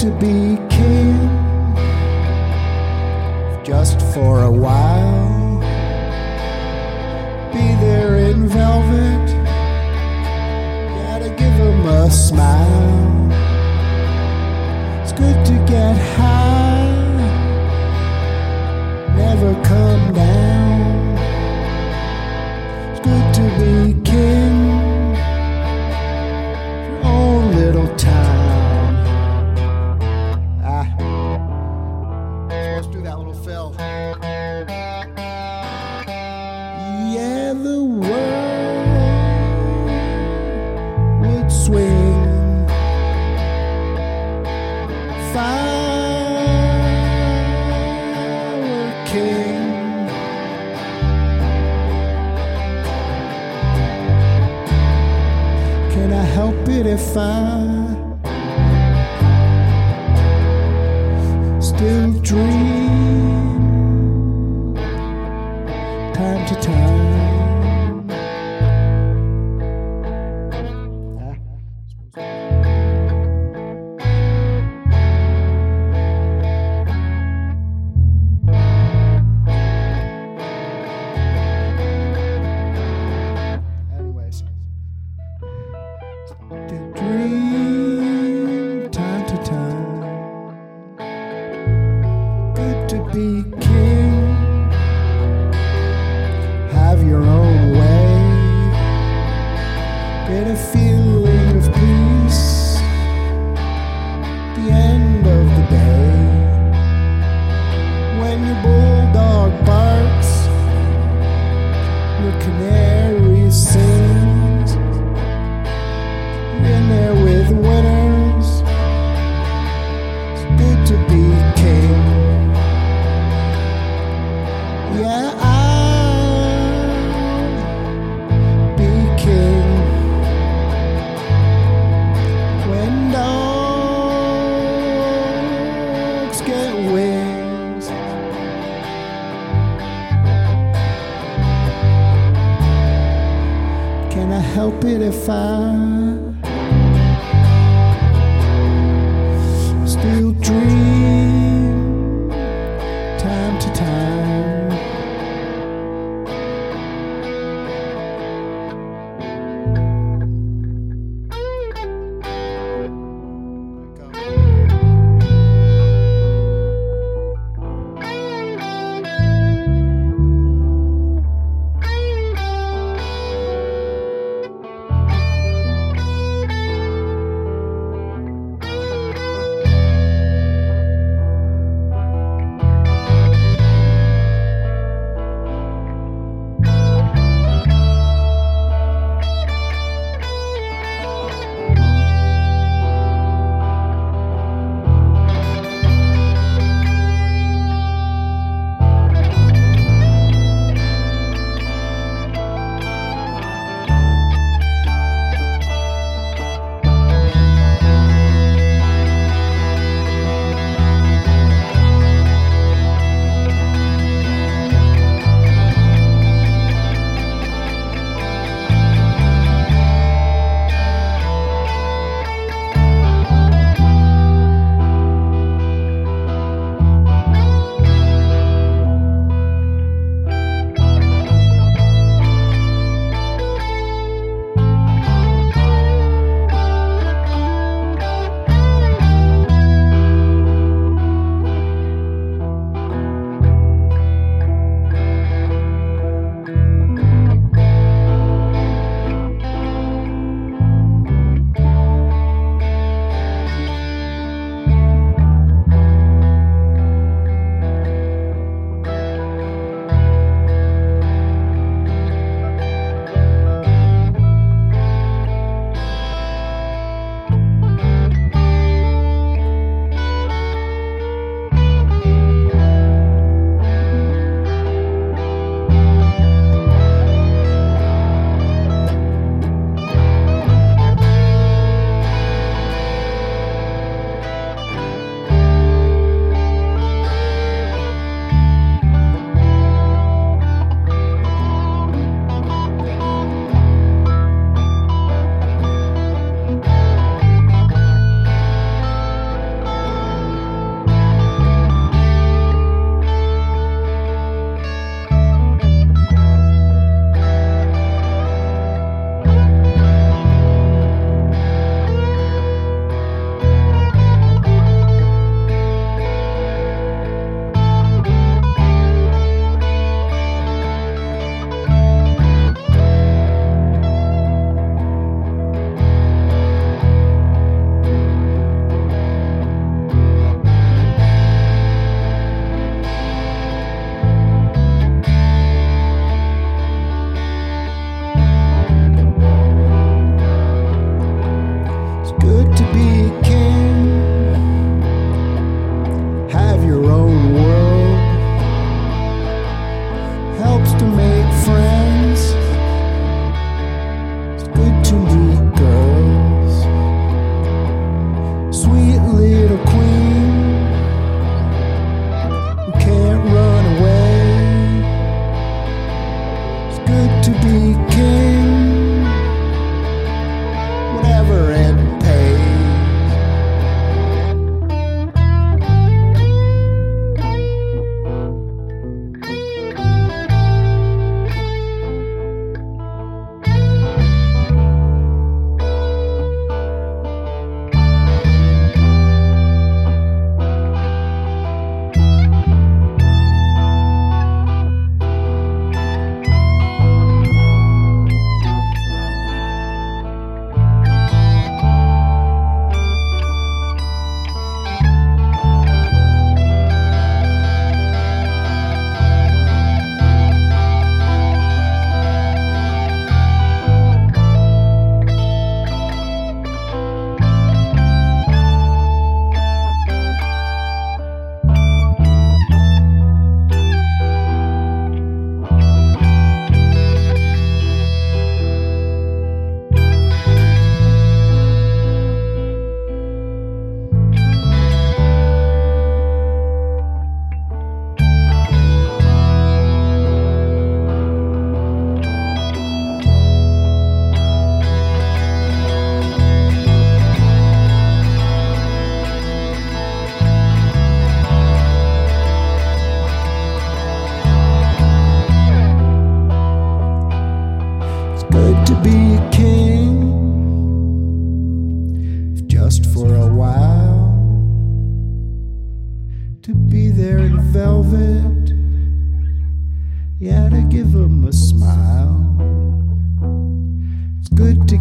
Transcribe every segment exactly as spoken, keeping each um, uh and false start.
to be king, just for a while. Be there in velvet, gotta give 'em a smile. It's good to get high, never come down. It's good to be king, your own little town. Ah, supposed to do that little fill. Yeah, the world would swing. If I were king, can I help it if I still dream time to time? Anyways, to dream time to time. Good to be king, have your own way. Get a feeling of peace at the end of the day. When your bulldog barks, your canary sings. You're in there with winners. It's good to be king. Yeah, I'll be king when dogs get wings. Can I help it if I still dream time to time?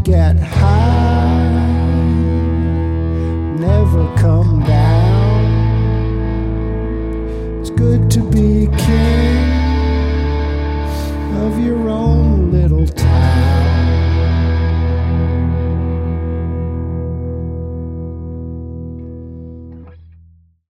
get high, never come down. It's good to be